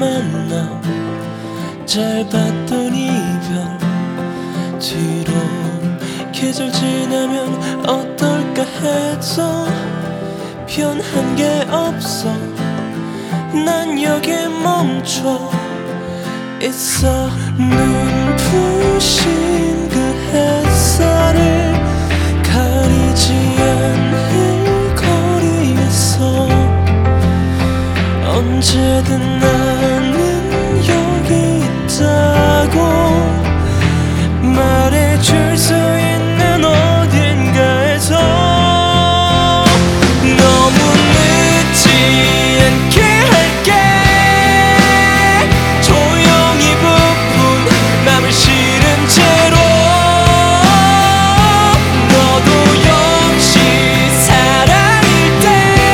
만나 잘 봤던 이별 뒤로 계절 지나면 어떨까 해도 변한 게 없어. 난 여기에 멈춰 있어. 눈부신 그 햇살을 가리지 않을 거리에서 언제든 나는 여기 있다고 말해줄 수 있는 어딘가에서 너무 늦지 않게 할게. 조용히 부푼 맘을 실은 채로 너도 역시 사랑일 때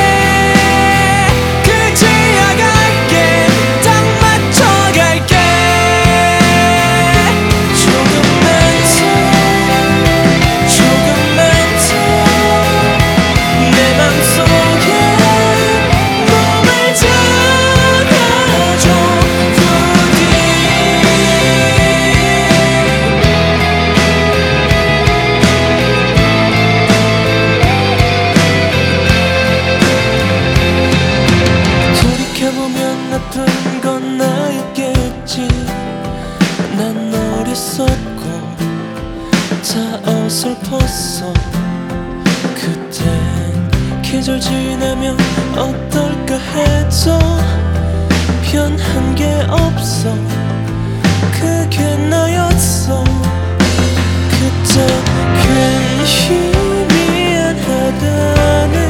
그제야 갈게. 딱 맞춰갈게. 조금만 더 내 맘속에 몸을 잡아줘 부디. 돌이켜보면 나쁜 건 나였겠지. 난 어렸었고 다 어설펐어. 그땐 계절 지나면 어떨까 해도 변한 게 없어. 그게 나였어. 그때 괜히 미안하다는